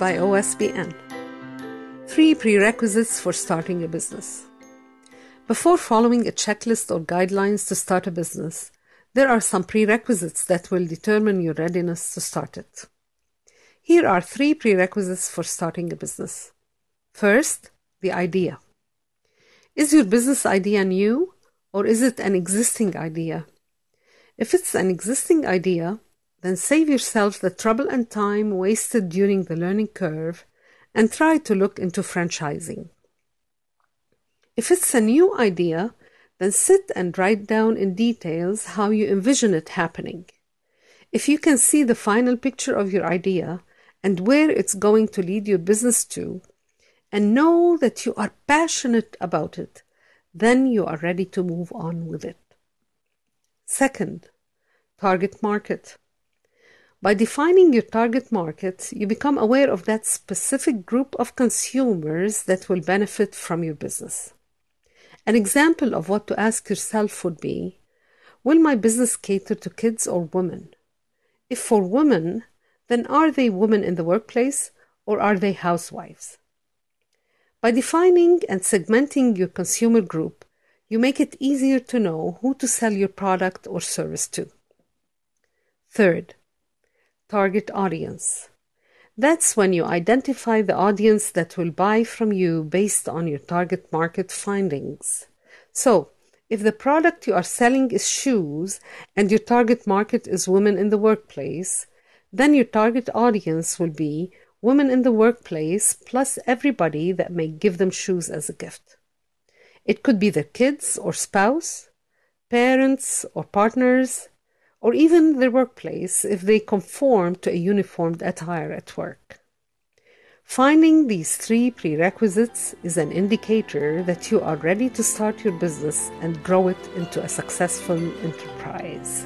by OSBN. 3 prerequisites for starting a business. Before following a checklist or guidelines to start a business, there are some prerequisites that will determine your readiness to start it. Here are 3 prerequisites for starting a business. First, the idea. Is your business idea new, or is it an existing idea? If it's an existing idea, then save yourself the trouble and time wasted during the learning curve and try to look into franchising. If it's a new idea, then sit and write down in details how you envision it happening. If you can see the final picture of your idea and where it's going to lead your business to, and know that you are passionate about it, then you are ready to move on with it. Second, target market. By defining your target market, you become aware of that specific group of consumers that will benefit from your business. An example of what to ask yourself would be, will my business cater to kids or women? If for women, then are they women in the workplace or are they housewives? By defining and segmenting your consumer group, you make it easier to know who to sell your product or service to. Third, target audience. That's when you identify the audience that will buy from you based on your target market findings. So, if the product you are selling is shoes and your target market is women in the workplace, then your target audience will be women in the workplace plus everybody that may give them shoes as a gift. It could be their kids or spouse, parents or partners, or even their workplace if they conform to a uniformed attire at work. Finding these 3 prerequisites is an indicator that you are ready to start your business and grow it into a successful enterprise.